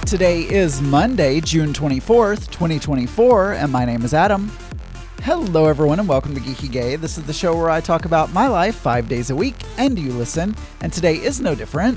Today is Monday, June 24th, 2024, and my name is Adam. Hello everyone and welcome to Geeky Gay. This is the show where I talk about my life 5 days a week, and you listen, and today is no different.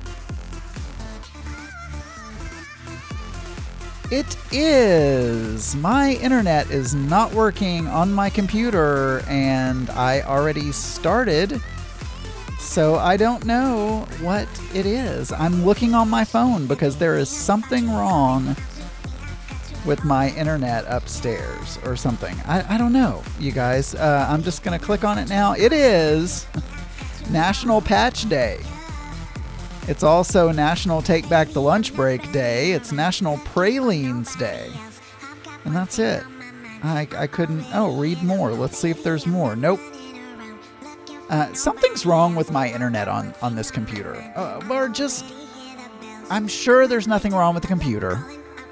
It is. My internet is not working on my computer, and I already started, so I don't know what it is. I'm looking on my phone because there is something wrong with my internet upstairs or something. I don't know, you guys. I'm just going to click on it now. It is National Patch Day. It's also National Take Back the Lunch Break Day. It's National Pralines Day. And that's it. I couldn't... Oh, read more. Let's see if there's more. Nope. Something's wrong with my internet on this computer. Or just... I'm sure there's nothing wrong with the computer.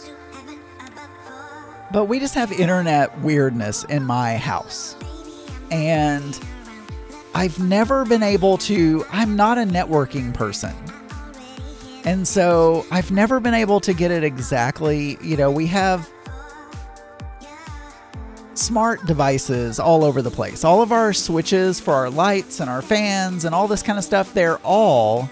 But we just have internet weirdness in my house. And I've never been able to... I'm not a networking person. And so I've never been able to get it exactly. You know, we have smart devices all over the place. All of our switches for our lights and our fans and all this kind of stuff, they're all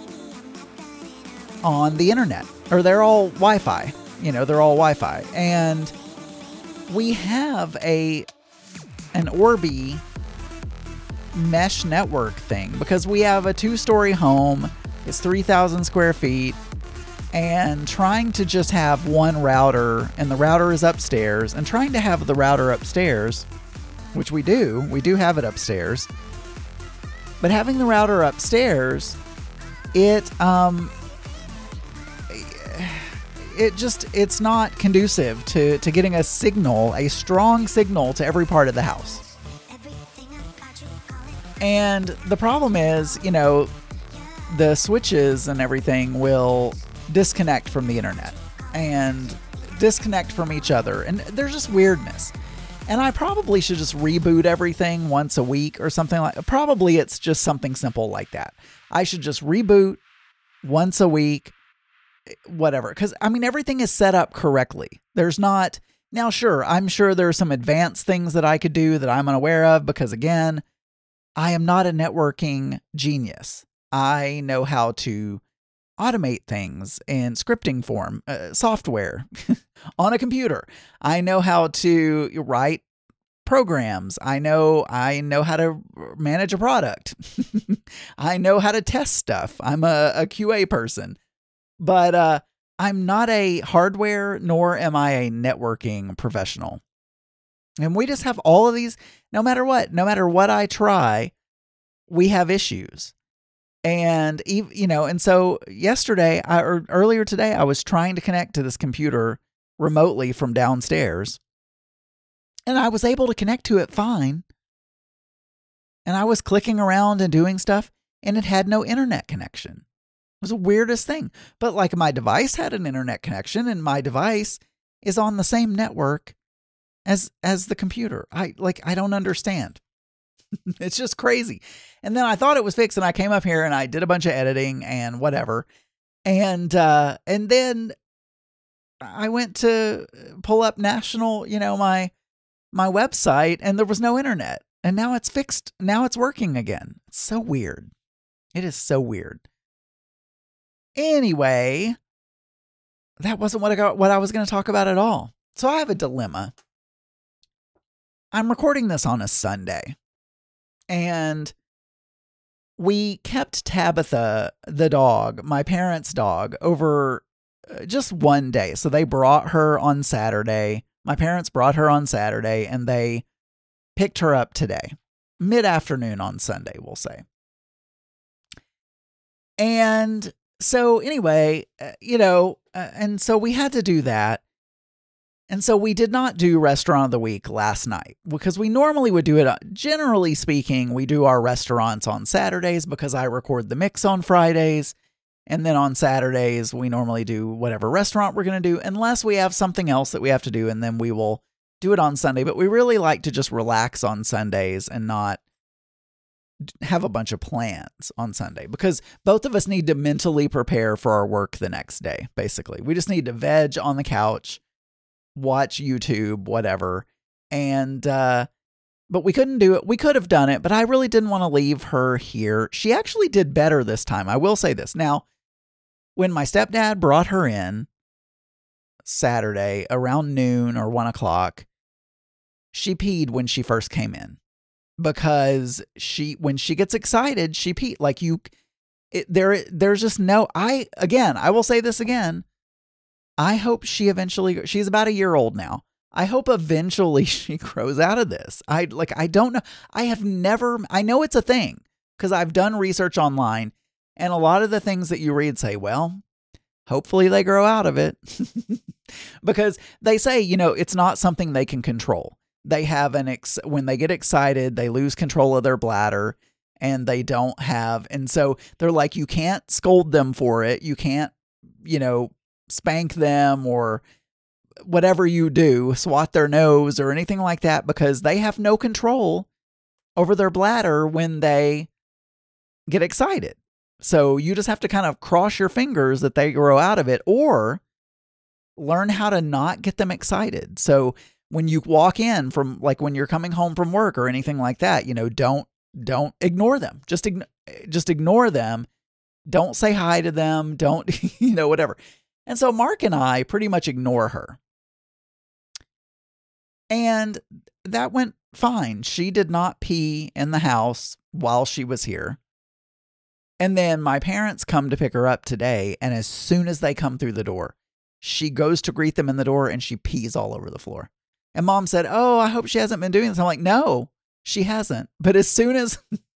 on the internet. Or they're all Wi-Fi. You know, they're all Wi-Fi. And we have an Orbi mesh network thing because we have a 2-story home. It's 3,000 square feet, and trying to just have one router, and the router is upstairs, and trying to have the router upstairs, which we do have it upstairs, but having the router upstairs, it's not conducive to getting a strong signal to every part of the house. And the problem is, you know, the switches and everything will disconnect from the internet and disconnect from each other. And there's just weirdness. And I probably should just reboot everything once a week or something like that. Probably it's just something simple like that. I should just reboot once a week, whatever. Because, I mean, everything is set up correctly. There's not... Now, sure, I'm sure there are some advanced things that I could do that I'm unaware of because, again, I am not a networking genius. I know how to automate things in scripting form, software on a computer. I know how to write programs. I know how to manage a product. I know how to test stuff. I'm a QA person, but I'm not a hardware nor am I a networking professional. And we just have all of these, no matter what I try, we have issues. And, you know, and so yesterday or earlier today, I was trying to connect to this computer remotely from downstairs, and I was able to connect to it fine. And I was clicking around and doing stuff, and it had no internet connection. It was the weirdest thing. But like my device had an internet connection, and my device is on the same network as the computer. I don't understand. It's just crazy. And then I thought it was fixed, and I came up here and I did a bunch of editing and whatever. And then I went to pull up national, you know, my website, and there was no internet. And now it's fixed. Now it's working again. It's so weird. It is so weird. Anyway, that wasn't what I was going to talk about at all. So I have a dilemma. I'm recording this on a Sunday. And we kept Tabitha, the dog, my parents' dog, over just one day. So they brought her on Saturday. My parents brought her on Saturday, and they picked her up today. Mid-afternoon on Sunday, we'll say. And so anyway, you know, and so we had to do that. And so we did not do Restaurant of the Week last night because we normally would do it. Generally speaking, we do our restaurants on Saturdays because I record the mix on Fridays. And then on Saturdays, we normally do whatever restaurant we're going to do unless we have something else that we have to do. And then we will do it on Sunday. But we really like to just relax on Sundays and not have a bunch of plans on Sunday because both of us need to mentally prepare for our work the next day. Basically, we just need to veg on the couch, watch YouTube, whatever. And, but we couldn't do it. We could have done it, but I really didn't want to leave her here. She actually did better this time. I will say this. Now, when my stepdad brought her in Saturday around noon or 1 o'clock, she peed when she first came in because when she gets excited, she peed. Like there's just no, I will say this again. I hope she's about a year old now. I hope eventually she grows out of this. I don't know. I know it's a thing because I've done research online and a lot of the things that you read say, well, hopefully they grow out of it because they say, it's not something they can control. They have when they get excited, they lose control of their bladder and they don't have. And so they're like, you can't scold them for it. You can't, spank them or whatever you do, swat their nose or anything like that, because they have no control over their bladder when they get excited. So you just have to kind of cross your fingers that they grow out of it or learn how to not get them excited. So when you walk in from when you're coming home from work or anything like that, don't ignore them. Just ignore them. Don't say hi to them. Don't, whatever. And so Mark and I pretty much ignore her. And that went fine. She did not pee in the house while she was here. And then my parents come to pick her up today. And as soon as they come through the door, she goes to greet them in the door and she pees all over the floor. And Mom said, oh, I hope she hasn't been doing this. I'm like, no, she hasn't. But as soon as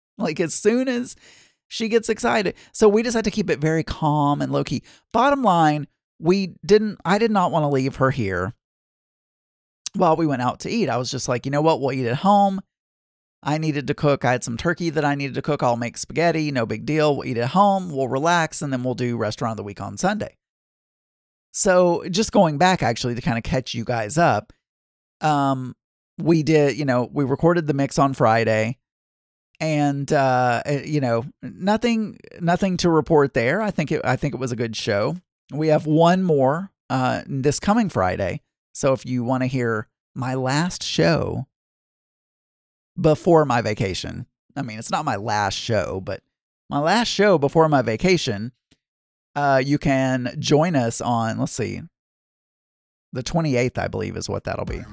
she gets excited. So we just had to keep it very calm and low key. Bottom line, I did not want to leave her here while we went out to eat. I was just like, you know what? We'll eat at home. I needed to cook. I had some turkey that I needed to cook. I'll make spaghetti. No big deal. We'll eat at home. We'll relax. And then we'll do restaurant of the week on Sunday. So just going back actually to kind of catch you guys up. We did, we recorded the mix on Friday and, nothing to report there. I think it was a good show. We have one more, this coming Friday. So if you want to hear my last show before my vacation, I mean, it's not my last show, but my last show before my vacation, you can join us on, let's see, the 28th, I believe is what that'll be.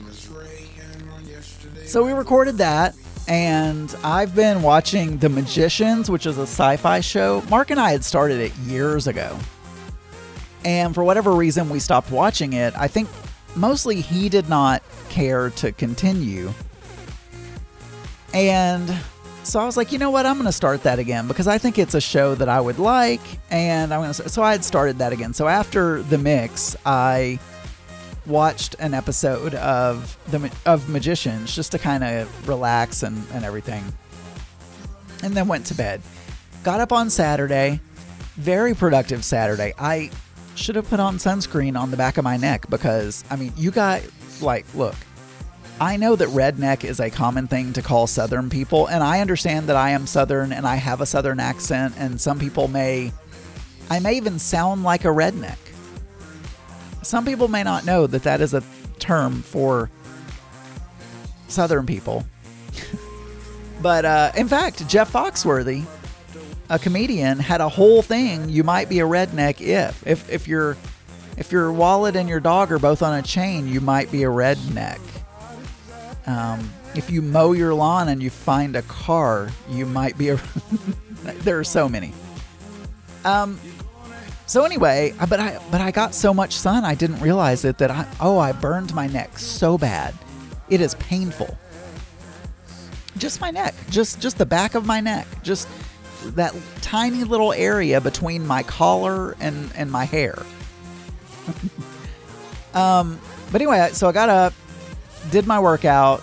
So we recorded that, and I've been watching The Magicians, which is a sci-fi show. Mark and I had started it years ago. And for whatever reason, we stopped watching it. I think mostly he did not care to continue. And so I was like, you know what? I'm going to start that again because I think it's a show that I would like. And so I had started that again. So after the mix, I watched an episode of Magicians just to kind of relax and everything. And then went to bed. Got up on Saturday. Very productive Saturday. I should have put on sunscreen on the back of my neck because, I mean, you got, look, I know that redneck is a common thing to call Southern people, and I understand that I am Southern and I have a Southern accent, and some people I may even sound like a redneck. Some people may not know that is a term for Southern people. But in fact, Jeff Foxworthy, a comedian, had a whole thing. You might be a redneck if your wallet and your dog are both on a chain, you might be a redneck. If you mow your lawn and you find a car, you might be there are so many. So anyway, but I got so much sun, I didn't realize it that I burned my neck so bad. It is painful. Just my neck, just the back of my neck, just that tiny little area between my collar and my hair. But anyway, so I got up, did my workout.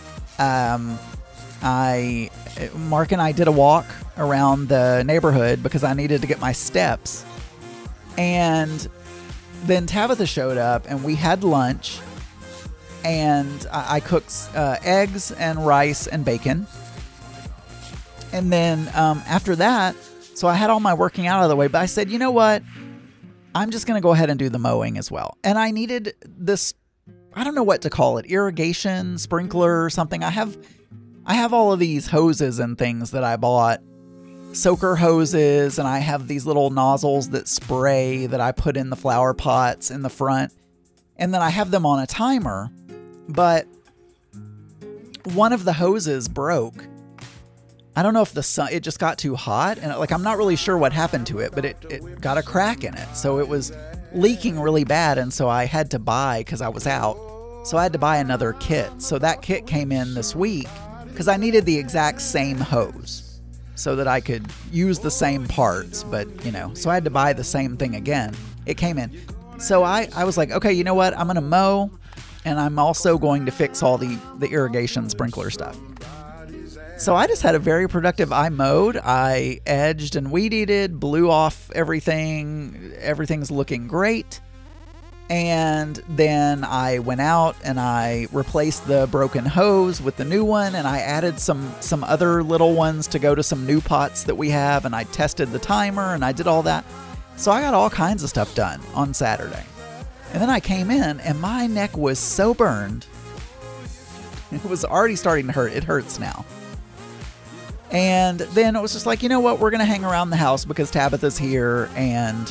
Mark and I did a walk around the neighborhood because I needed to get my steps. And then Tabitha showed up and we had lunch, and I cooked eggs and rice and bacon. And then after that, so I had all my working out of the way, but I said, you know what? I'm just going to go ahead and do the mowing as well. And I needed this, I don't know what to call it, irrigation, sprinkler or something. I have all of these hoses and things that I bought, soaker hoses, and I have these little nozzles that spray that I put in the flower pots in the front. And then I have them on a timer, but one of the hoses broke. I don't know if it just got too hot, and I'm not really sure what happened to it, but it got a crack in it. So it was leaking really bad, and so I had to buy, because I was out, so I had to buy another kit. So that kit came in this week because I needed the exact same hose so that I could use the same parts, but so I had to buy the same thing again. It came in. So I was like, okay, you know what? I'm going to mow, and I'm also going to fix all the irrigation sprinkler stuff. So I just had a very productive, I mowed, I edged and weed eated, blew off everything. Everything's looking great. And then I went out and I replaced the broken hose with the new one, and I added some other little ones to go to some new pots that we have, and I tested the timer and I did all that. So I got all kinds of stuff done on Saturday. And then I came in and my neck was so burned. It was already starting to hurt. It hurts now. And then it was just like, you know what? We're going to hang around the house because Tabitha's here. And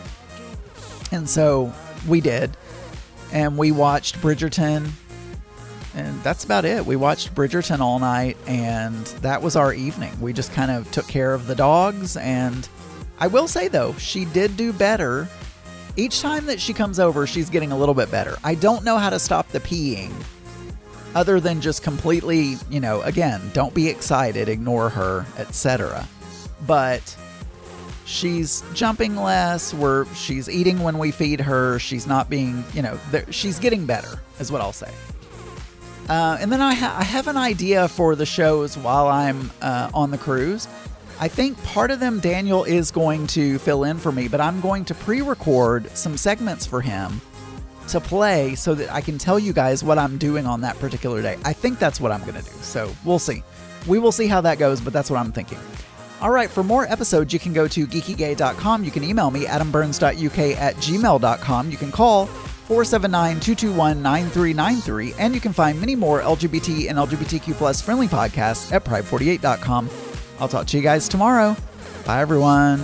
so we did. And we watched Bridgerton. And that's about it. We watched Bridgerton all night. And that was our evening. We just kind of took care of the dogs. And I will say, though, she did do better. Each time that she comes over, she's getting a little bit better. I don't know how to stop the peeing. Other than just completely, again, don't be excited, ignore her, etc. But she's jumping less, she's eating when we feed her, she's not being, she's getting better, is what I'll say. And then I have an idea for the shows while I'm on the cruise. I think part of them Daniel is going to fill in for me, but I'm going to pre-record some segments for him to play so that I can tell you guys what I'm doing on that particular day. I think that's what I'm going to do. So we'll see. We will see how that goes, but that's what I'm thinking. All right, for more episodes, you can go to geekygay.com. You can email me, adamburns.uk@gmail.com. You can call 479-221-9393, and you can find many more LGBT and LGBTQ plus friendly podcasts at pride48.com. I'll talk to you guys tomorrow. Bye, everyone.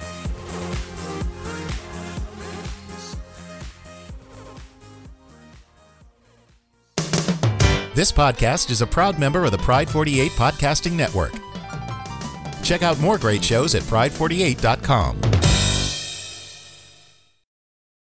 This podcast is a proud member of the Pride 48 Podcasting Network. Check out more great shows at pride48.com.